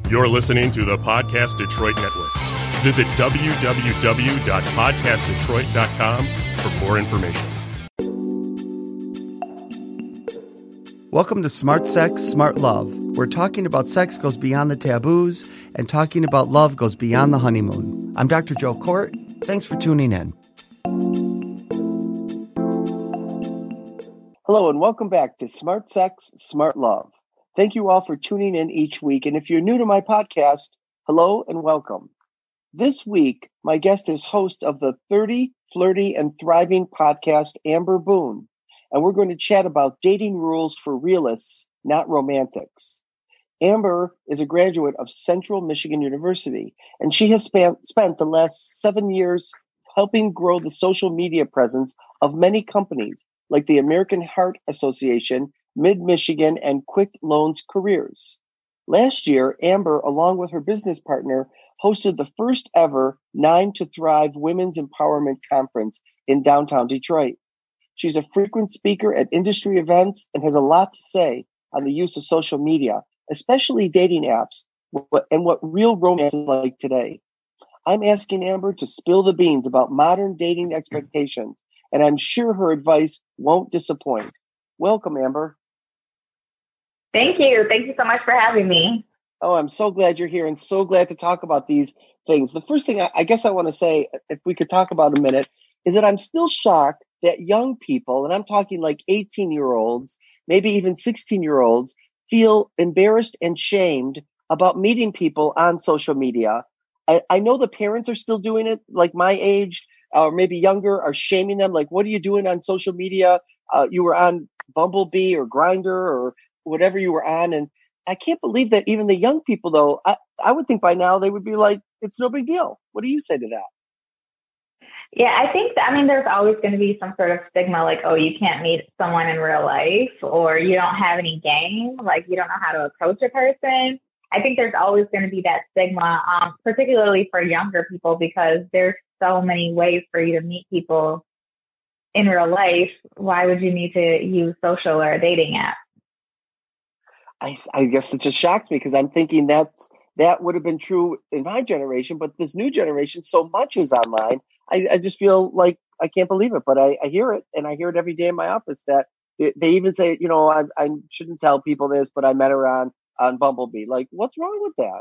You're listening to the Podcast Detroit Network. Visit www.podcastdetroit.com for more information. Welcome to Smart Sex, Smart Love, where talking about sex goes beyond the taboos and talking about love goes beyond the honeymoon. I'm Dr. Joe Court. Thanks for tuning in. Hello, and welcome back to Smart Sex, Smart Love. Thank you all for tuning in each week. And if you're new to my podcast, hello and welcome. This week, my guest is host of the 30, Flirty, and Thriving podcast, Amber Boone. And we're going to chat about dating rules for realists, not romantics. Amber is a graduate of Central Michigan University, and she has spent the last 7 years helping grow the social media presence of many companies like the American Heart Association, Mid-Michigan, and Quick Loans Careers. Last year, Amber, along with her business partner, hosted the first ever 9 to Thrive Women's Empowerment Conference in downtown Detroit. She's a frequent speaker at industry events and has a lot to say on the use of social media, especially dating apps, and what real romance is like today. I'm asking Amber to spill the beans about modern dating expectations, and I'm sure her advice won't disappoint. Welcome, Amber. Thank you. Thank you so much for having me. Oh, I'm so glad you're here and so glad to talk about these things. The first thing I guess I want to say, if we could talk about a minute, is that I'm still shocked that young people, and I'm talking like 18-year-olds, maybe even 16-year-olds, feel embarrassed and shamed about meeting people on social media. I know the parents are still doing it, like my age, or maybe younger, are shaming them. Like, what are you doing on social media? You were on Bumblebee or Grindr or whatever you were on. And I can't believe that even the young people, though, I would think by now they would be like, it's no big deal. What do you say to that? Yeah, there's always going to be some sort of stigma, like, oh, you can't meet someone in real life, or you don't have any game, like you don't know how to approach a person. I think there's always going to be that stigma, particularly for younger people, because there's so many ways for you to meet people in real life. Why would you need to use social or a dating app? I guess it just shocks me because I'm thinking that would have been true in my generation, but this new generation, so much is online. I just feel like I can't believe it, but I hear it, and I hear it every day in my office that they even say, I shouldn't tell people this, but I met her on Bumblebee. Like, what's wrong with that?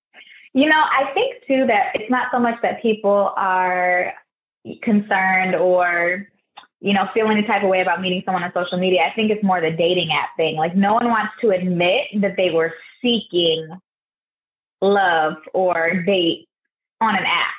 I think too that it's not so much that people are concerned or feeling a type of way about meeting someone on social media. I think it's more the dating app thing. Like, no one wants to admit that they were seeking love or date on an app.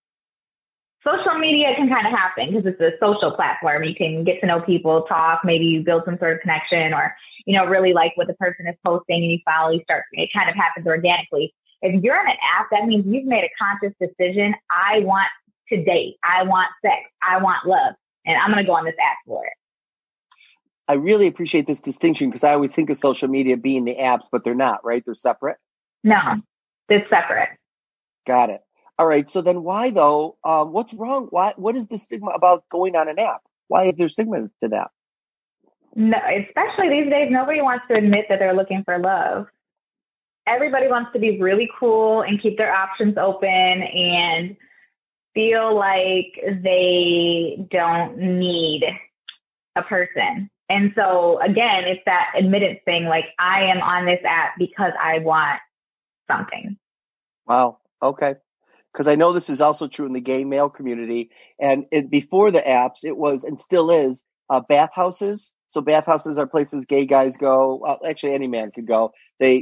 Social media can kind of happen because it's a social platform. You can get to know people, talk, maybe you build some sort of connection or, really like what the person is posting and you follow, it kind of happens organically. If you're on an app, that means you've made a conscious decision. I want to date. I want sex. I want love. And I'm going to go on this app for it. I really appreciate this distinction because I always think of social media being the apps, but they're not, right? They're separate? No, it's separate. Got it. All right. So then why, though? What's wrong? What is the stigma about going on an app? Why is there stigma to that? No, especially these days, nobody wants to admit that they're looking for love. Everybody wants to be really cool and keep their options open and feel like they don't need a person. And so, again, it's that admittance thing, like, I am on this app because I want something. Wow. Okay. Because I know this is also true in the gay male community. And before the apps, it was, and still is, bathhouses. So bathhouses are places gay guys go. Actually, any man could go. They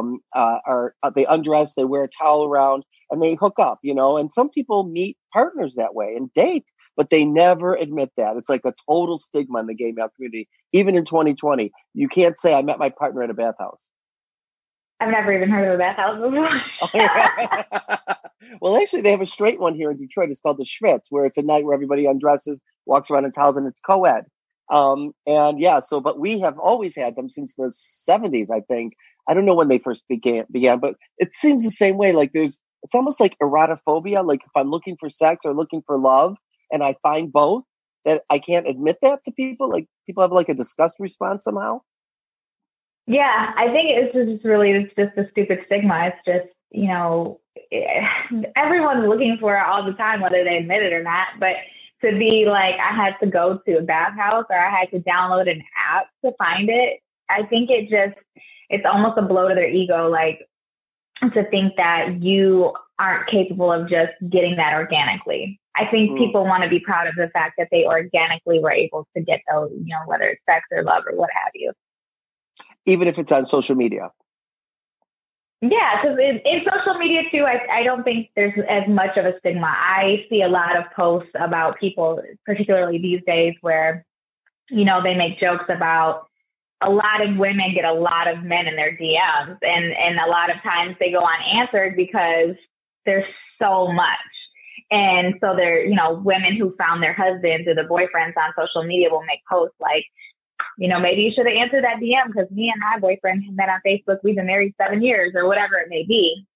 they undress, they wear a towel around, and they hook up, and some people meet partners that way and date, but they never admit that. It's like a total stigma in the gay male community. Even in 2020, you can't say I met my partner at a bathhouse. I've never even heard of a bathhouse before. Well, actually, they have a straight one here in Detroit. It's called the Schwitz, where it's a night where everybody undresses, walks around in towels, and it's co-ed. But we have always had them since the 70s, I think. I don't know when they first began, but it seems the same way. Like it's almost like erotophobia. Like if I'm looking for sex or looking for love and I find both, that I can't admit that to people. Like people have like a disgust response somehow. Yeah, I think it's just a stupid stigma. It's just, everyone's looking for it all the time, whether they admit it or not. But to be like, I had to go to a bathhouse or I had to download an app to find it, I think it's almost a blow to their ego, like to think that you aren't capable of just getting that organically. I think people want to be proud of the fact that they organically were able to get those, whether it's sex or love or what have you. Even if it's on social media. Yeah, because in social media too, I don't think there's as much of a stigma. I see a lot of posts about people, particularly these days, where, they make jokes about a lot of women get a lot of men in their DMs, and a lot of times they go unanswered because there's so much. And so they're, women who found their husbands or their boyfriends on social media will make posts like, maybe you should have answered that DM because me and my boyfriend have met on Facebook. We've been married 7 years or whatever it may be.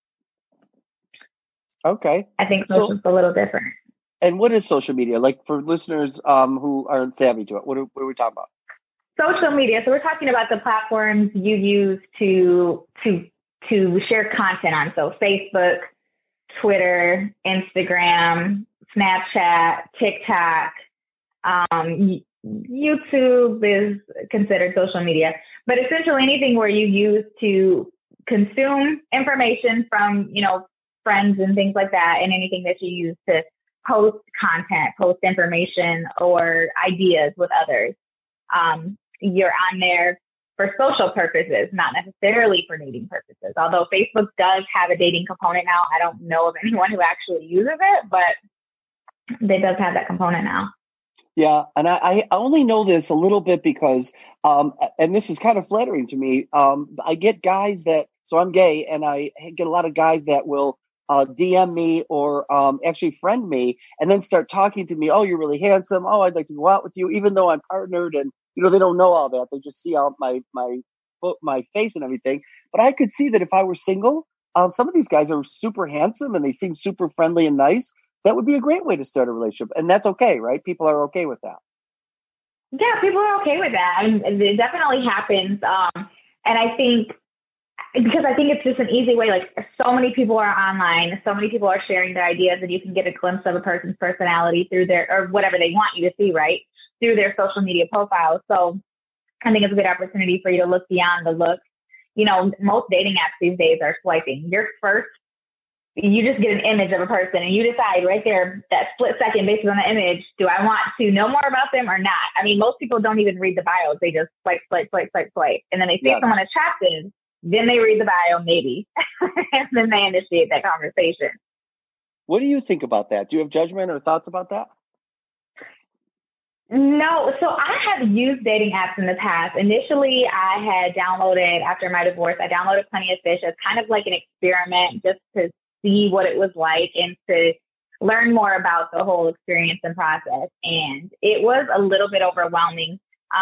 Okay. I think social's a little different. And what is social media? Like for listeners who aren't savvy to it, what are we talking about? Social media. So we're talking about the platforms you use to share content on. So Facebook, Twitter, Instagram, Snapchat, TikTok, YouTube is considered social media, but essentially anything where you use to consume information from, friends and things like that, and anything that you use to post content, post information or ideas with others. You're on there for social purposes, not necessarily for dating purposes. Although Facebook does have a dating component now. I don't know of anyone who actually uses it, but it does have that component now. Yeah, and I only know this a little bit because, and this is kind of flattering to me. I get guys so I'm gay, and I get a lot of guys that will DM me or actually friend me, and then start talking to me. Oh, you're really handsome. Oh, I'd like to go out with you, even though I'm partnered, and they don't know all that. They just see all my face and everything. But I could see that if I were single, some of these guys are super handsome and they seem super friendly and nice. That would be a great way to start a relationship. And that's okay, right? People are okay with that. Yeah, people are okay with that. I mean, it definitely happens. And I think, because I think it's just an easy way, like so many people are online, so many people are sharing their ideas, and you can get a glimpse of a person's personality through or whatever they want you to see, right? Through their social media profiles. So I think it's a good opportunity for you to look beyond the look. Most dating apps these days are swiping. You just get an image of a person and you decide right there, that split second based on the image, do I want to know more about them or not? I mean, most people don't even read the bios. They just swipe. And then they see someone attractive, then they read the bio maybe, and then they initiate that conversation. What do you think about that? Do you have judgment or thoughts about that? No. So I have used dating apps in the past. Initially, I had downloaded, after my divorce, I downloaded Plenty of Fish as kind of like an experiment just to see what it was like and to learn more about the whole experience and process. And it was a little bit overwhelming.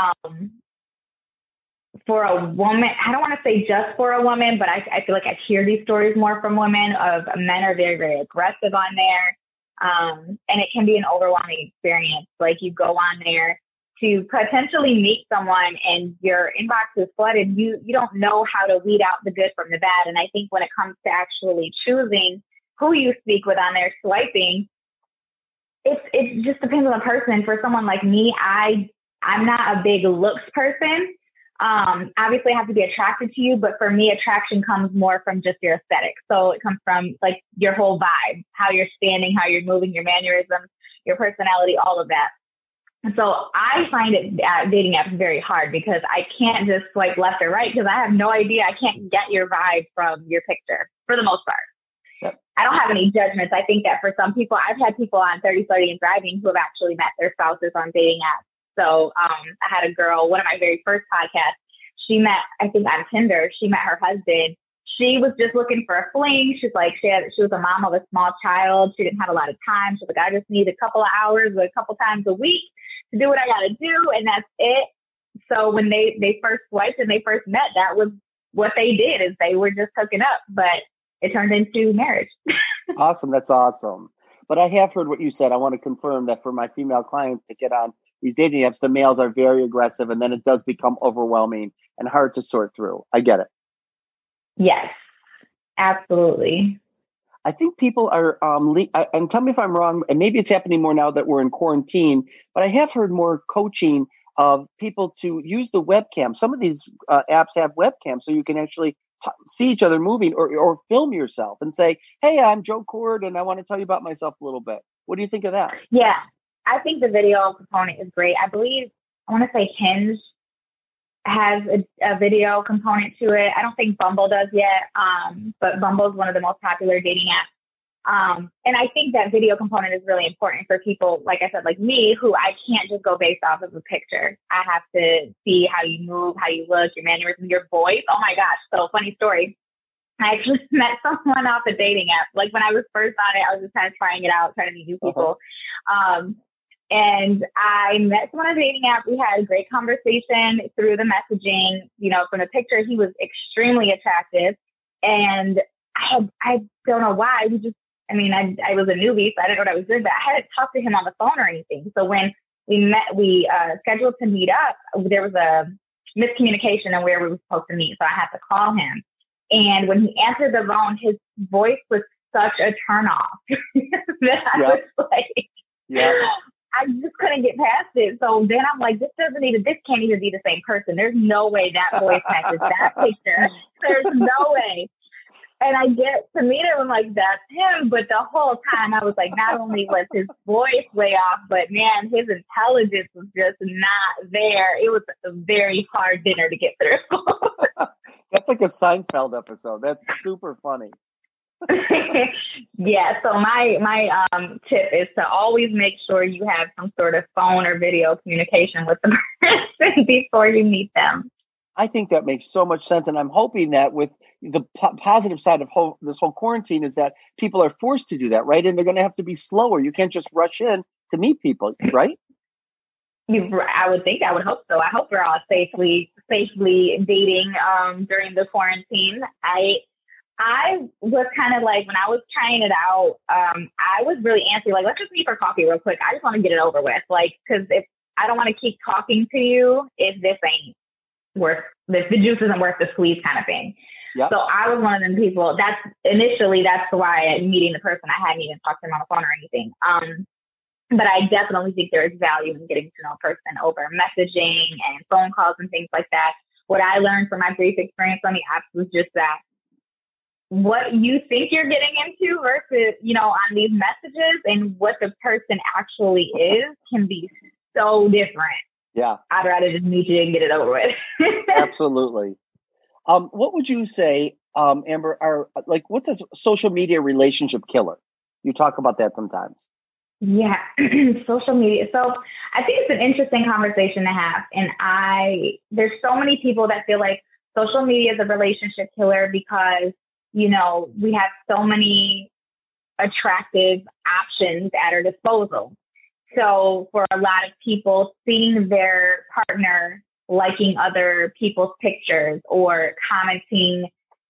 For a woman, I don't want to say just for a woman, but I feel like I hear these stories more from women of men are very, very aggressive on there. And it can be an overwhelming experience. Like you go on there to potentially meet someone and your inbox is flooded. You don't know how to weed out the good from the bad. And I think when it comes to actually choosing who you speak with on there swiping, it just depends on the person. For someone like me, I'm not a big looks person. Obviously I have to be attracted to you, but for me, attraction comes more from just your aesthetic. So it comes from like your whole vibe, how you're standing, how you're moving, your mannerisms, your personality, all of that. And so I find dating apps very hard because I can't just swipe left or right because I have no idea. I can't get your vibe from your picture for the most part. Yep. I don't have any judgments. I think that for some people, I've had people on 30, 30 and Driving who have actually met their spouses on dating apps. So I had a girl, one of my very first podcasts, she met, I think on Tinder, she met her husband. She was just looking for a fling. She's like, she was a mom of a small child. She didn't have a lot of time. She's like, I just need a couple of hours, a couple times a week to do what I got to do. And that's it. So when they first swiped and they first met, that was what they did, is they were just hooking up, but it turned into marriage. Awesome. That's awesome. But I have heard what you said. I want to confirm that for my female clients to get on these dating apps, the males are very aggressive, and then it does become overwhelming and hard to sort through. I get it. Yes, absolutely. I think people are, and tell me if I'm wrong, and maybe it's happening more now that we're in quarantine, but I have heard more coaching of people to use the webcam. Some of these apps have webcams, so you can actually see each other moving or film yourself and say, hey, I'm Joe Cord, and I want to tell you about myself a little bit. What do you think of that? Yeah, I think the video component is great. I want to say Hinge has a video component to it. I don't think Bumble does yet, but Bumble is one of the most popular dating apps. And I think that video component is really important for people, like I said, like me, who I can't just go based off of a picture. I have to see how you move, how you look, your mannerisms, your voice. Oh my gosh. So funny story. I actually met someone off a dating app. Like when I was first on it, I was just kind of trying it out, trying to meet new people. And I met someone on a dating app. We had a great conversation through the messaging. You know, from the picture, he was extremely attractive. And I don't know why. I was a newbie, so I didn't know what I was doing, but I hadn't talked to him on the phone or anything. So when we met, we scheduled to meet up. There was a miscommunication on where we were supposed to meet. So I had to call him. And when he answered the phone, his voice was such a turnoff that I was like, I just couldn't get past it. So then I'm like, this can't even be the same person. There's no way that voice matches that picture. There's no way. And I get to meet him and like, that's him. But the whole time I was like, not only was his voice way off, but man, his intelligence was just not there. It was a very hard dinner to get through. That's like a Seinfeld episode. That's super funny. Yeah. So my tip is to always make sure you have some sort of phone or video communication with the person before you meet them. I think that makes so much sense. And I'm hoping that with the positive side of this whole quarantine is that people are forced to do that, right? And they're going to have to be slower. You can't just rush in to meet people, right? I would hope so. I hope we're all safely dating during the quarantine. I was kind of like, when I was trying it out, I was really antsy. Like, let's just meet for coffee real quick. I just want to get it over with. Like, because if I don't want to keep talking to you, if the juice isn't worth the squeeze kind of thing. Yep. So I was one of them people. That's why meeting the person, I hadn't even talked to him on the phone or anything. But I definitely think there is value in getting to know a person over messaging and phone calls and things like that. What I learned from my brief experience on the apps was just that what you think you're getting into versus, on these messages and what the person actually is can be so different. Yeah. I'd rather just meet you and get it over with. Absolutely. What would you say, Amber, what's a social media relationship killer? You talk about that sometimes. Yeah, social media. So I think it's an interesting conversation to have. And there's so many people that feel like social media is a relationship killer because, we have so many attractive options at our disposal. So for a lot of people, seeing their partner liking other people's pictures or commenting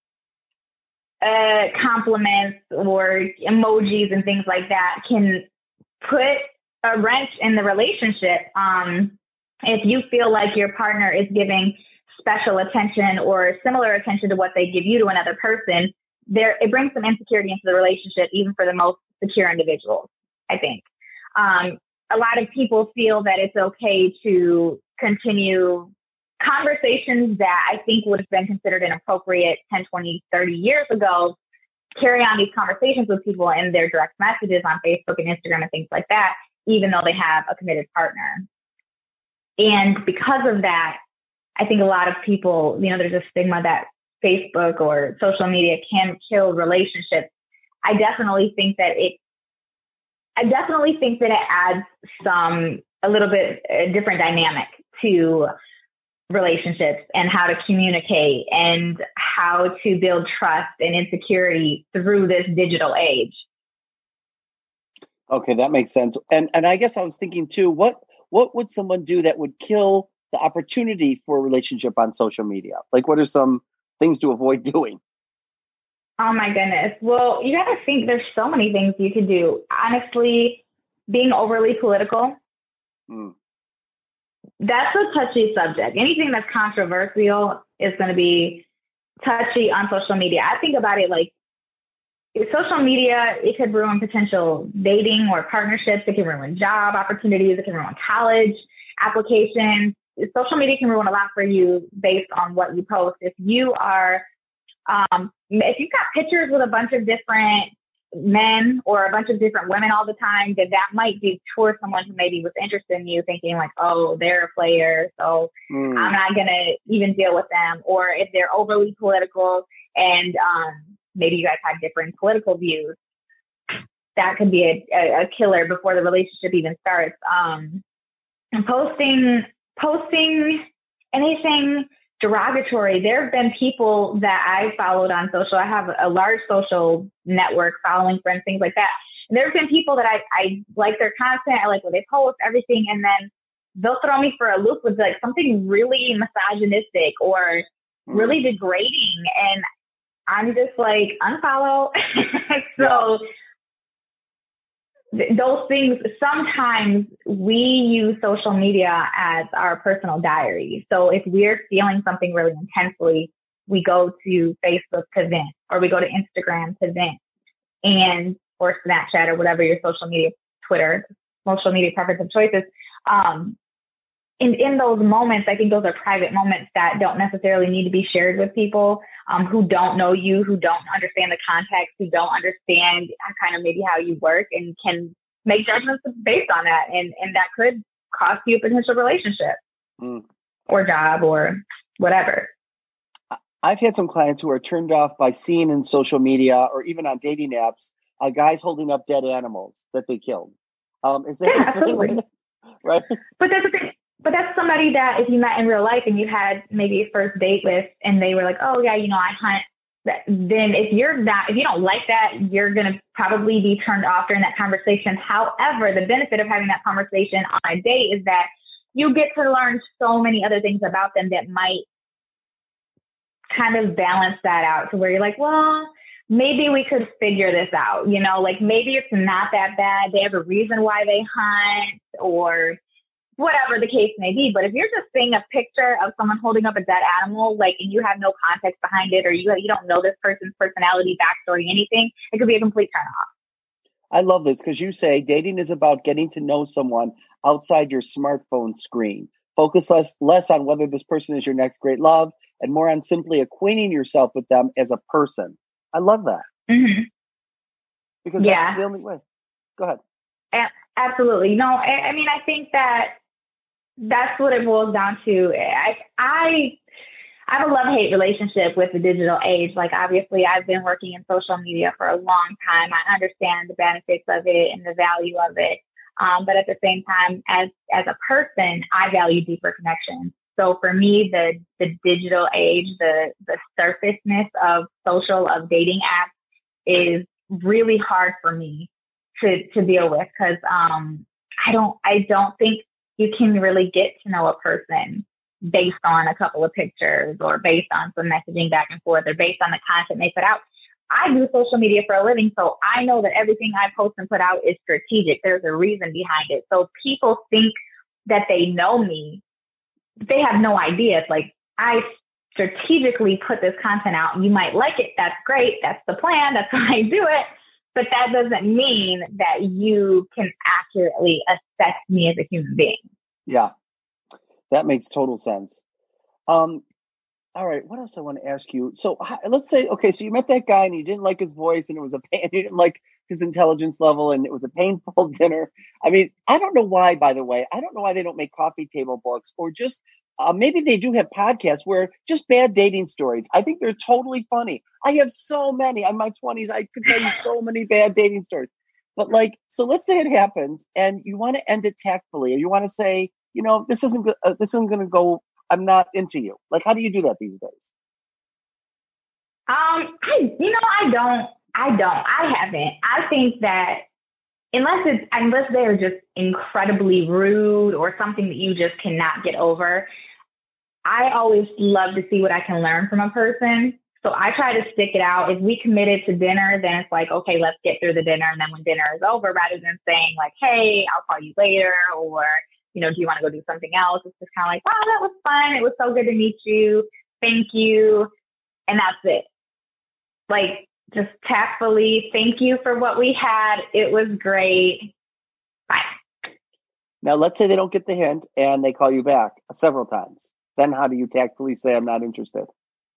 compliments or emojis and things like that can put a wrench in the relationship. If you feel like your partner is giving special attention or similar attention to what they give you to another person, it brings some insecurity into the relationship, even for the most secure individuals, I think. A lot of people feel that it's okay to continue conversations that I think would have been considered inappropriate 10, 20, 30 years ago, carry on these conversations with people in their direct messages on Facebook and Instagram and things like that, even though they have a committed partner. And because of that, I think a lot of people, there's a stigma that Facebook or social media can kill relationships. I definitely think that it adds a little bit different dynamic to relationships and how to communicate and how to build trust and insecurity through this digital age. Okay, that makes sense. And I guess I was thinking too, what would someone do that would kill the opportunity for a relationship on social media? Like, what are some things to avoid doing? Oh my goodness. Well, you got to think there's so many things you could do. Honestly, being overly political. that's a touchy subject. Anything that's controversial is going to be touchy on social media. I think about it like social media, it could ruin potential dating or partnerships. It can ruin job opportunities. It can ruin college applications. Social media can ruin a lot for you based on what you post. If you are, if you've got pictures with a bunch of different men or a bunch of different women all the time, that might be towards someone who maybe was interested in you, thinking like, oh, they're a player, so I'm not going to even deal with them. Or if they're overly political and maybe you guys have different political views, that could be a killer before the relationship even starts. And posting anything derogatory. There have been people that I followed on social. I have a large social network, following friends, things like that. And there have been people that I like their content. I like what they post, everything. And then they'll throw me for a loop with like something really misogynistic or really degrading. And I'm just like, unfollow. So those things, sometimes we use social media as our personal diary. So if we're feeling something really intensely, we go to Facebook to vent, or we go to Instagram to vent, and or Snapchat or whatever your social media, Twitter, social media preference of choices. In those moments, I think those are private moments that don't necessarily need to be shared with people who don't know you, who don't understand the context, who don't understand kind of maybe how you work, and can make judgments based on that. And that could cost you a potential relationship or job or whatever. I've had some clients who are turned off by seeing in social media or even on dating apps, guys holding up dead animals that they killed. Is that absolutely right? But that's the thing. But that's somebody that if you met in real life and you had maybe a first date with, and they were like, oh yeah, I hunt. Then if you don't like that, you're going to probably be turned off during that conversation. However, the benefit of having that conversation on a date is that you get to learn so many other things about them that might kind of balance that out to where you're like, well, maybe we could figure this out. Like maybe it's not that bad. They have a reason why they hunt, or whatever the case may be. But if you're just seeing a picture of someone holding up a dead animal, like, and you have no context behind it, or you don't know this person's personality, backstory, anything, it could be a complete turn off. I love this because you say dating is about getting to know someone outside your smartphone screen. Focus less on whether this person is your next great love and more on simply acquainting yourself with them as a person. I love that. Mm-hmm. Because that's the only way. Go ahead. Absolutely. No, I mean, I think that's what it boils down to. I have a love-hate relationship with the digital age. Like, obviously, I've been working in social media for a long time. I understand the benefits of it and the value of it. But at the same time, as a person, I value deeper connections. So for me, the digital age, the surfaceness of dating apps is really hard for me to deal with, because I don't think you can really get to know a person based on a couple of pictures, or based on some messaging back and forth, or based on the content they put out. I do social media for a living, so I know that everything I post and put out is strategic. There's a reason behind it. So people think that they know me. They have no idea. It's like, I strategically put this content out. You might like it. That's great. That's the plan. That's how I do it. But that doesn't mean that you can accurately assess me as a human being. Yeah, that makes total sense. All right, what else I want to ask you? So let's say, okay, so you met that guy and you didn't like his voice, and it was you didn't like his intelligence level, and it was a painful dinner. I mean, I don't know why, by the way. I don't know why they don't make coffee table books, or just maybe they do have podcasts where just bad dating stories. I think they're totally funny. I have so many. I'm in my 20s. I could tell you so many bad dating stories. But so let's say it happens and you want to end it tactfully, or you want to say, this isn't going to go. I'm not into you. Like, how do you do that these days? I haven't. I think that unless they're just incredibly rude or something that you just cannot get over, I always love to see what I can learn from a person. So I try to stick it out. If we committed to dinner, then it's like, okay, let's get through the dinner. And then when dinner is over, rather than saying like, hey, I'll call you later, or do you want to go do something else? It's just kind of like, wow, that was fun. It was so good to meet you. Thank you. And that's it. Like, just tactfully, thank you for what we had. It was great. Bye. Now, let's say they don't get the hint and they call you back several times. Then how do you tactfully say, I'm not interested?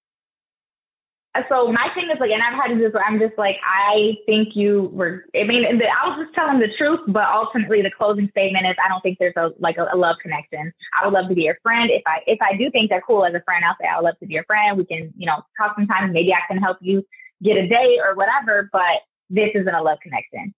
So my thing is like, and I've had this where I'm just like, I think you were, I was just telling the truth, but ultimately the closing statement is, I don't think there's a love connection. I would love to be your friend. If I do think they're cool as a friend, I'll say, I would love to be your friend. We can, talk sometimes. Maybe I can help you get a date or whatever, but this isn't a love connection.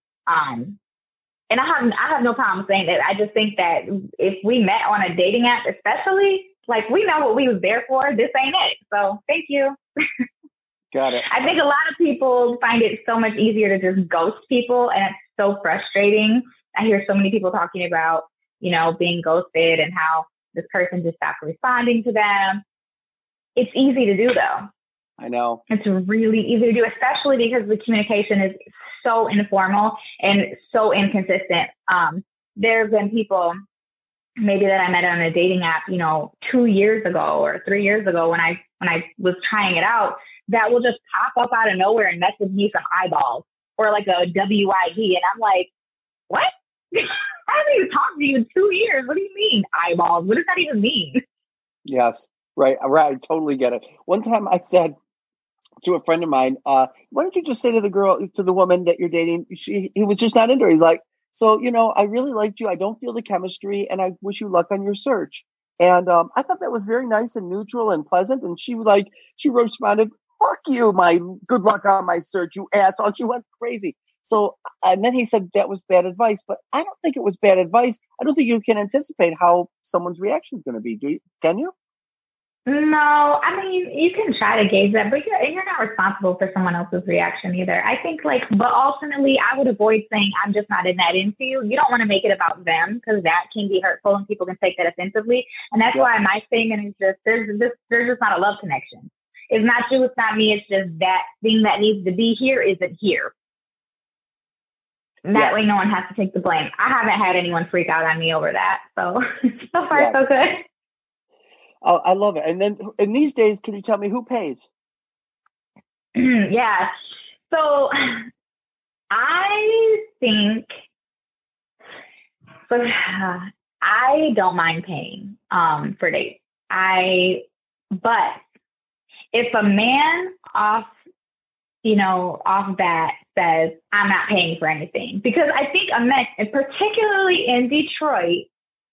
And I have no problem saying that. I just think that if we met on a dating app, especially, like, we know what we was there for. This ain't it. So thank you. Got it. I think a lot of people find it so much easier to just ghost people, and it's so frustrating. I hear so many people talking about, being ghosted and how this person just stopped responding to them. It's easy to do, though. I know. It's really easy to do, especially because the communication is so informal and so inconsistent. There have been people maybe that I met on a dating app, 2 years ago or 3 years ago when I was trying it out, that will just pop up out of nowhere and message me some eyeballs or like a WID. And I'm like, what? I haven't even talked to you in 2 years. What do you mean eyeballs? What does that even mean? Yes. Right. I totally get it. One time I said to a friend of mine, why don't you just say to the woman that you're dating, he was just not into her. He's like, so, I really liked you. I don't feel the chemistry and I wish you luck on your search. And I thought that was very nice and neutral and pleasant. And she responded, fuck you, my good luck on my search, you asshole. She went crazy. So, and then he said that was bad advice, but I don't think it was bad advice. I don't think you can anticipate how someone's reaction is going to be. Can you? No, I mean, you can try to gauge that, but you're not responsible for someone else's reaction either. I think but ultimately I would avoid saying I'm just not in that into you. You don't want to make it about them because that can be hurtful and people can take that offensively. And that's why my statement is just, there's just not a love connection. It's not you, it's not me. It's just that thing that needs to be here isn't here. That way no one has to take the blame. I haven't had anyone freak out on me over that. So far so good. Oh, I love it. And then in these days, can you tell me who pays? Yeah. So I think I don't mind paying for dates. But if a man off bat says, I'm not paying for anything, because I think a man, and particularly in Detroit,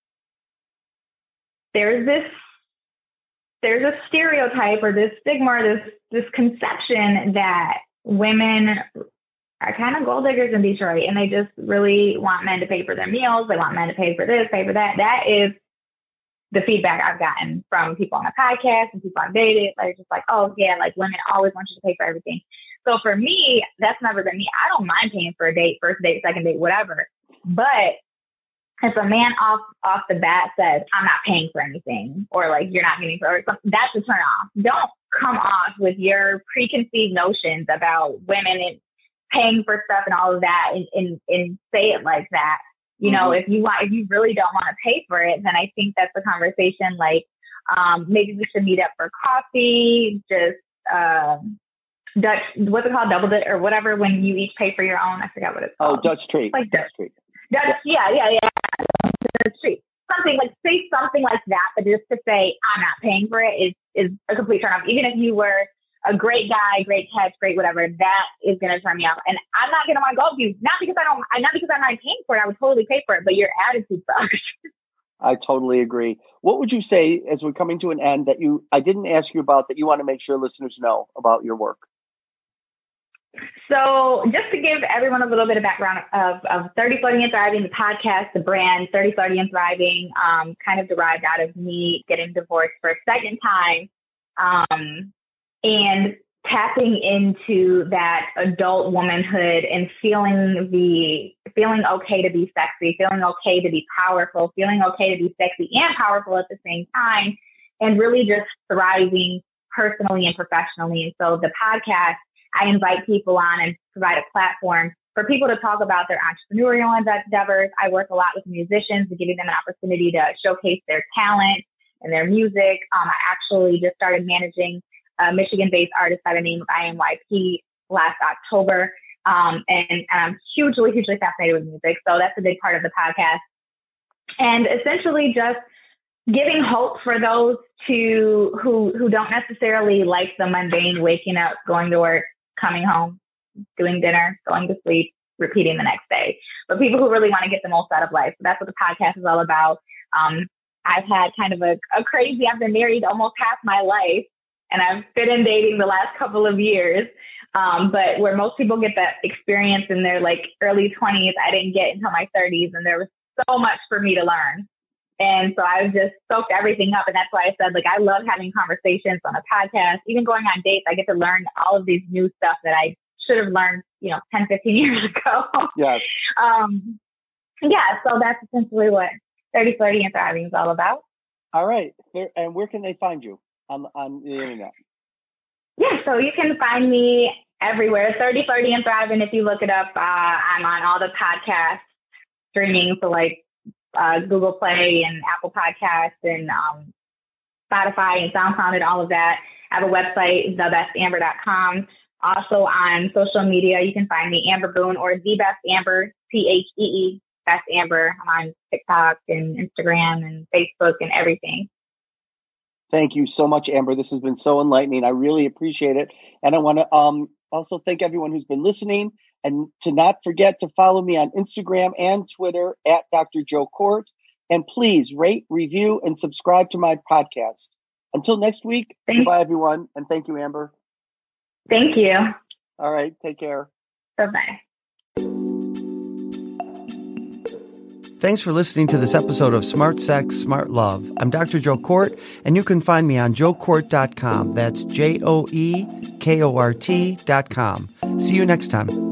there's a stereotype or this stigma or this conception that women are kind of gold diggers in Detroit and they just really want men to pay for their meals. They want men to pay for this, pay for that. That is the feedback I've gotten from people on the podcast and people I've dated. They're just like, oh yeah, like women always want you to pay for everything. So for me, that's never been me. I don't mind paying for a date, first date, second date, whatever. But if a man off the bat says, I'm not paying for anything, or like, you're not paying for it, that's a turn off. Don't come off with your preconceived notions about women and paying for stuff and all of that and say it like that. If you really don't want to pay for it, then I think that's a conversation like, maybe we should meet up for coffee, just, Dutch, what's it called? Double Dutch or whatever, when you each pay for your own. I forgot what it's called. Oh, Dutch treat. Like Dutch treat. Yeah. Street. Say something like that, but just to say I'm not paying for it is a complete turn off. Even if you were a great guy, great catch, great whatever, that is going to turn me off. And I'm not going to want to go with you, not because I'm not paying for it. I would totally pay for it, but your attitude sucks. I totally agree. What would you say as we're coming to an end that I didn't ask you about that you want to make sure listeners know about your work? So just to give everyone a little bit of background of 30 Flirting and Thriving, the podcast, the brand 30 Flirting and Thriving, kind of derived out of me getting divorced for a second time, and tapping into that adult womanhood and feeling okay to be sexy, feeling okay to be powerful, feeling okay to be sexy and powerful at the same time, and really just thriving personally and professionally. And so the podcast, I invite people on and provide a platform for people to talk about their entrepreneurial endeavors. I work a lot with musicians to giving them an opportunity to showcase their talent and their music. I actually just started managing a Michigan-based artist by the name of IMYP last October. And I'm hugely, hugely fascinated with music. So that's a big part of the podcast. And essentially just giving hope for those who don't necessarily like the mundane, waking up, going to work, coming home, doing dinner, going to sleep, repeating the next day. But people who really want to get the most out of life. So that's what the podcast is all about. I've had kind of a crazy, I've been married almost half my life, and I've been in dating the last couple of years. But where most people get that experience in their like early 20s, I didn't get until my 30s, and there was so much for me to learn. And so I just soaked everything up. And that's why I said, like, I love having conversations on a podcast, even going on dates. I get to learn all of these new stuff that I should have learned, 10, 15 years ago. Yes. So that's essentially what 30, Flirty, and Thriving is all about. All right. And where can they find you on the internet? Yeah, so you can find me everywhere. 30, Flirty, and Thriving. If you look it up, I'm on all the podcast streaming, so like Google Play and Apple Podcasts and Spotify and SoundCloud and all of that. I have a website, thebestamber.com. Also on social media, you can find me Amber Boone or The Best Amber, THEE, Best Amber. I'm on TikTok and Instagram and Facebook and everything. Thank you so much, Amber. This has been so enlightening. I really appreciate it. And I want to also thank everyone who's been listening, and to not forget to follow me on Instagram and Twitter at Dr. Joe Kort. And please rate, review, and subscribe to my podcast. Until next week, goodbye, everyone. And thank you, Amber. Thank you. All right. Take care. Bye-bye. Thanks for listening to this episode of Smart Sex, Smart Love. I'm Dr. Joe Kort, and you can find me on joekort.com. That's JOEKORT.com. See you next time.